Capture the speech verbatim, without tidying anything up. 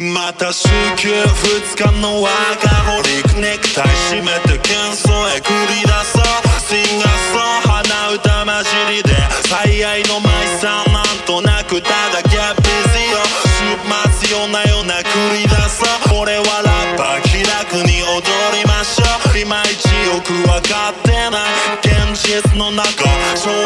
また週休ふつかのワーカホリックネクタイ締めて喧騒へ繰り出そうシンガーソン鼻歌混じりで最愛のマイさんなんとなくただギャップビジよ週末夜な夜な繰り出そう俺はラッパー気楽に踊りましょういまいちよくわかってない現実の中少